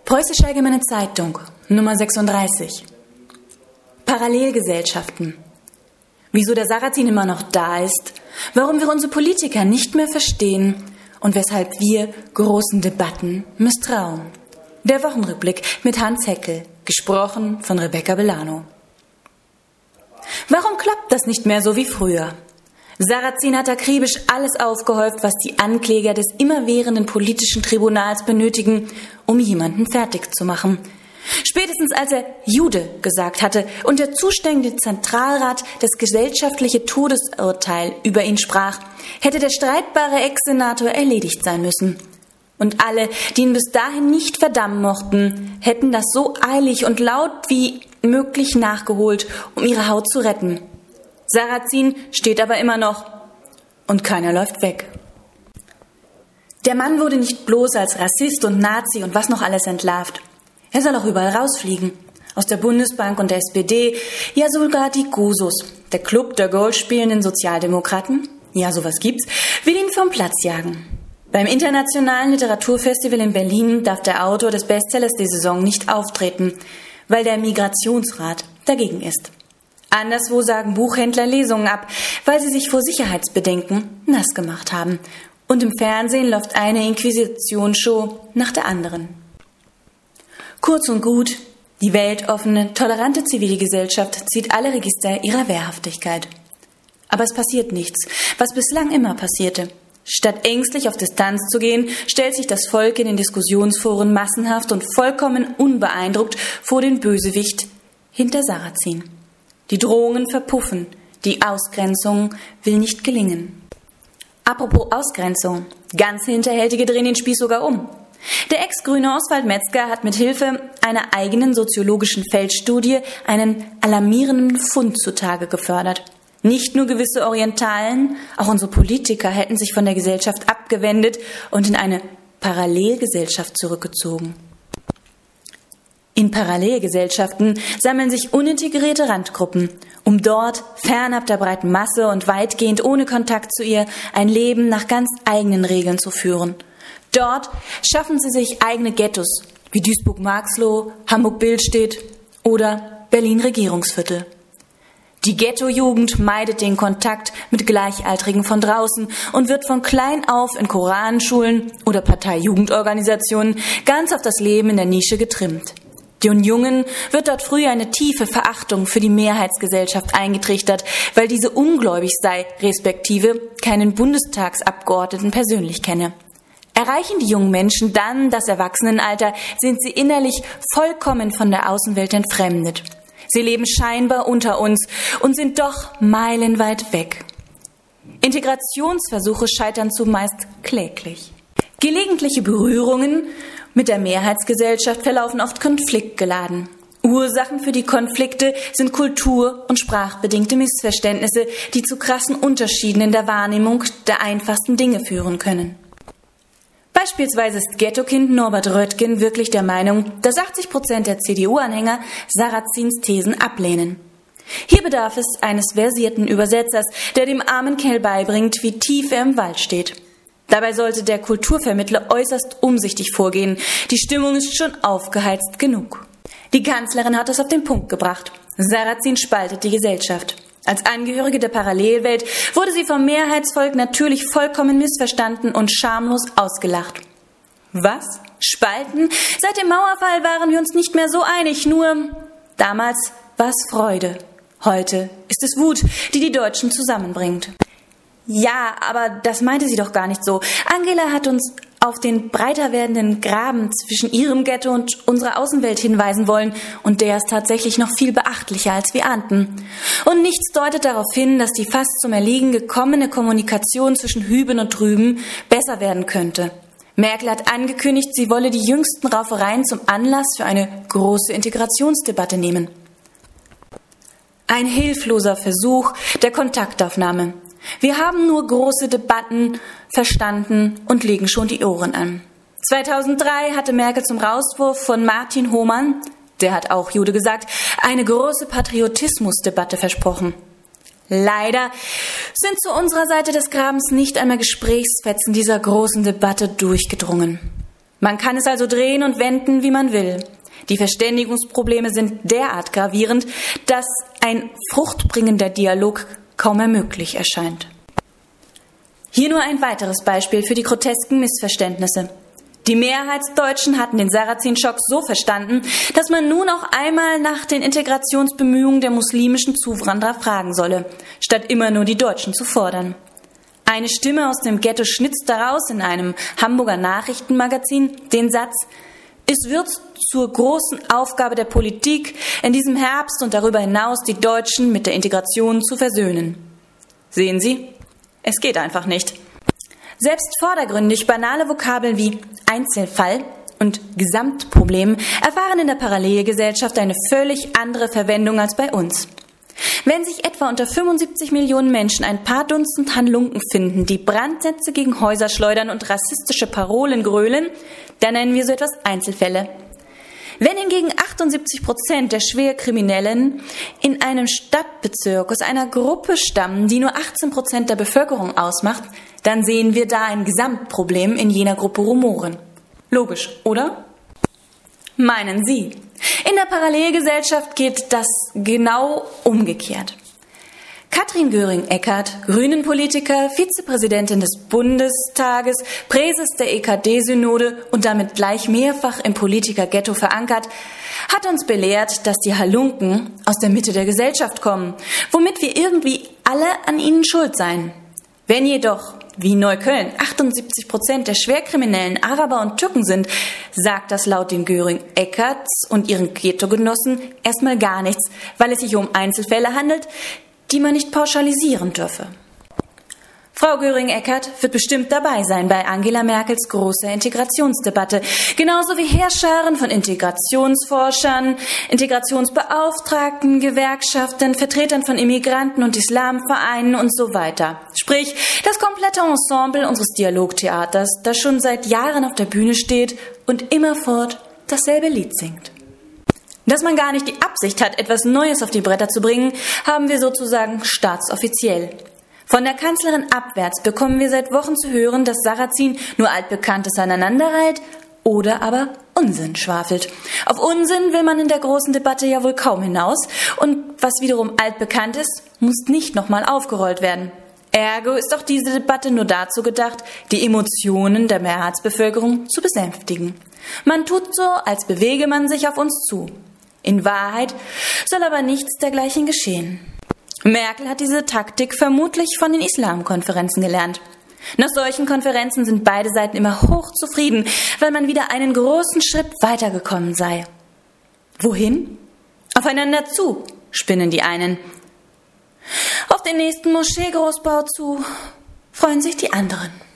Preußische Allgemeine Zeitung, Nummer 36. Parallelgesellschaften. Wieso der Sarrazin immer noch da ist, warum wir unsere Politiker nicht mehr verstehen und weshalb wir großen Debatten misstrauen. Der Wochenrückblick mit Hans Heckel, gesprochen von Rebecca Belano. Warum klappt das nicht mehr so wie früher? Sarrazin hat akribisch alles aufgehäuft, was die Ankläger des immerwährenden politischen Tribunals benötigen, um jemanden fertig zu machen. Spätestens als er Jude gesagt hatte und der zuständige Zentralrat das gesellschaftliche Todesurteil über ihn sprach, hätte der streitbare Ex-Senator erledigt sein müssen. Und alle, die ihn bis dahin nicht verdammen mochten, hätten das so eilig und laut wie möglich nachgeholt, um ihre Haut zu retten. Sarrazin steht aber immer noch und keiner läuft weg. Der Mann wurde nicht bloß als Rassist und Nazi und was noch alles entlarvt. Er soll auch überall rausfliegen. Aus der Bundesbank und der SPD, ja sogar die Jusos, der Club der goldspielenden Sozialdemokraten, ja sowas gibt's, will ihn vom Platz jagen. Beim Internationalen Literaturfestival in Berlin darf der Autor des Bestsellers der Saison nicht auftreten, weil der Migrationsrat dagegen ist. Anderswo sagen Buchhändler Lesungen ab, weil sie sich vor Sicherheitsbedenken nass gemacht haben. Und im Fernsehen läuft eine Inquisitionsshow nach der anderen. Kurz und gut, die weltoffene, tolerante Zivilgesellschaft zieht alle Register ihrer Wehrhaftigkeit. Aber es passiert nichts, was bislang immer passierte. Statt ängstlich auf Distanz zu gehen, stellt sich das Volk in den Diskussionsforen massenhaft und vollkommen unbeeindruckt vor den Bösewicht hinter Sarrazin. Die Drohungen verpuffen, die Ausgrenzung will nicht gelingen. Apropos Ausgrenzung, ganz Hinterhältige drehen den Spieß sogar um. Der Ex-Grüne Oswald Metzger hat mit Hilfe einer eigenen soziologischen Feldstudie einen alarmierenden Fund zutage gefördert. Nicht nur gewisse Orientalen, auch unsere Politiker hätten sich von der Gesellschaft abgewendet und in eine Parallelgesellschaft zurückgezogen. In Parallelgesellschaften sammeln sich unintegrierte Randgruppen, um dort, fernab der breiten Masse und weitgehend ohne Kontakt zu ihr, ein Leben nach ganz eigenen Regeln zu führen. Dort schaffen sie sich eigene Ghettos, wie Duisburg-Marxloh, Hamburg-Billstedt oder Berlin-Regierungsviertel. Die Ghetto-Jugend meidet den Kontakt mit Gleichaltrigen von draußen und wird von klein auf in Koranschulen oder Parteijugendorganisationen ganz auf das Leben in der Nische getrimmt. Den Jungen wird dort früh eine tiefe Verachtung für die Mehrheitsgesellschaft eingetrichtert, weil diese ungläubig sei, respektive keinen Bundestagsabgeordneten persönlich kenne. Erreichen die jungen Menschen dann das Erwachsenenalter, sind sie innerlich vollkommen von der Außenwelt entfremdet. Sie leben scheinbar unter uns und sind doch meilenweit weg. Integrationsversuche scheitern zumeist kläglich. Gelegentliche Berührungen mit der Mehrheitsgesellschaft verlaufen oft konfliktgeladen. Ursachen für die Konflikte sind kultur- und sprachbedingte Missverständnisse, die zu krassen Unterschieden in der Wahrnehmung der einfachsten Dinge führen können. Beispielsweise ist Ghetto-Kind Norbert Röttgen wirklich der Meinung, dass 80% der CDU-Anhänger Sarrazins Thesen ablehnen. Hier bedarf es eines versierten Übersetzers, der dem armen Kerl beibringt, wie tief er im Wald steht. Dabei sollte der Kulturvermittler äußerst umsichtig vorgehen. Die Stimmung ist schon aufgeheizt genug. Die Kanzlerin hat es auf den Punkt gebracht. Sarrazin spaltet die Gesellschaft. Als Angehörige der Parallelwelt wurde sie vom Mehrheitsvolk natürlich vollkommen missverstanden und schamlos ausgelacht. Was? Spalten? Seit dem Mauerfall waren wir uns nicht mehr so einig, nur damals war es Freude. Heute ist es Wut, die die Deutschen zusammenbringt. Ja, aber das meinte sie doch gar nicht so. Angela hat uns auf den breiter werdenden Graben zwischen ihrem Ghetto und unserer Außenwelt hinweisen wollen, und der ist tatsächlich noch viel beachtlicher, als wir ahnten. Und nichts deutet darauf hin, dass die fast zum Erliegen gekommene Kommunikation zwischen Hüben und Drüben besser werden könnte. Merkel hat angekündigt, sie wolle die jüngsten Raufereien zum Anlass für eine große Integrationsdebatte nehmen. Ein hilfloser Versuch der Kontaktaufnahme. Wir haben nur große Debatten verstanden und legen schon die Ohren an. 2003 hatte Merkel zum Rauswurf von Martin Hohmann, der hat auch Jude gesagt, eine große Patriotismusdebatte versprochen. Leider sind zu unserer Seite des Grabens nicht einmal Gesprächsfetzen dieser großen Debatte durchgedrungen. Man kann es also drehen und wenden, wie man will. Die Verständigungsprobleme sind derart gravierend, dass ein fruchtbringender Dialog kaum mehr möglich erscheint. Hier nur ein weiteres Beispiel für die grotesken Missverständnisse. Die Mehrheitsdeutschen hatten den Sarrazin-Schock so verstanden, dass man nun auch einmal nach den Integrationsbemühungen der muslimischen Zuwanderer fragen solle, statt immer nur die Deutschen zu fordern. Eine Stimme aus dem Ghetto schnitzt daraus in einem Hamburger Nachrichtenmagazin den Satz: Es wird zur großen Aufgabe der Politik, in diesem Herbst und darüber hinaus die Deutschen mit der Integration zu versöhnen. Sehen Sie, es geht einfach nicht. Selbst vordergründig banale Vokabeln wie Einzelfall und Gesamtproblem erfahren in der Parallelgesellschaft eine völlig andere Verwendung als bei uns. Wenn sich etwa unter 75 Millionen Menschen ein paar Dutzend Halunken finden, die Brandsätze gegen Häuser schleudern und rassistische Parolen grölen, dann nennen wir so etwas Einzelfälle. Wenn hingegen 78% der Schwerkriminellen in einem Stadtbezirk aus einer Gruppe stammen, die nur 18% der Bevölkerung ausmacht, dann sehen wir da ein Gesamtproblem in jener Gruppe rumoren. Logisch, oder? Meinen Sie? In der Parallelgesellschaft geht das genau umgekehrt. Katrin Göring-Eckardt, Grünen-Politiker, Vizepräsidentin des Bundestages, Präses der EKD-Synode und damit gleich mehrfach im Politiker-Ghetto verankert, hat uns belehrt, dass die Halunken aus der Mitte der Gesellschaft kommen, womit wir irgendwie alle an ihnen schuld seien. Wenn jedoch, wie Neukölln, 78% der Schwerkriminellen Araber und Türken sind, sagt das laut den Göring-Eckardts und ihren Ghetto-Genossen erstmal gar nichts, weil es sich um Einzelfälle handelt, die man nicht pauschalisieren dürfe. Frau Göring-Eckardt wird bestimmt dabei sein bei Angela Merkels großer Integrationsdebatte, genauso wie Heerscharen von Integrationsforschern, Integrationsbeauftragten, Gewerkschaften, Vertretern von Immigranten und Islamvereinen und so weiter. Sprich, das komplette Ensemble unseres Dialogtheaters, das schon seit Jahren auf der Bühne steht und immerfort dasselbe Lied singt. Dass man gar nicht die Absicht hat, etwas Neues auf die Bretter zu bringen, haben wir sozusagen staatsoffiziell. Von der Kanzlerin abwärts bekommen wir seit Wochen zu hören, dass Sarrazin nur Altbekanntes aneinanderreiht oder aber Unsinn schwafelt. Auf Unsinn will man in der großen Debatte ja wohl kaum hinaus und was wiederum altbekannt ist, muss nicht nochmal aufgerollt werden. Ergo ist auch diese Debatte nur dazu gedacht, die Emotionen der Mehrheitsbevölkerung zu besänftigen. Man tut so, als bewege man sich auf uns zu. In Wahrheit soll aber nichts dergleichen geschehen. Merkel hat diese Taktik vermutlich von den Islamkonferenzen gelernt. Nach solchen Konferenzen sind beide Seiten immer hochzufrieden, weil man wieder einen großen Schritt weitergekommen sei. Wohin? Aufeinander zu, spinnen die einen. Auf den nächsten Moscheegroßbau zu, freuen sich die anderen.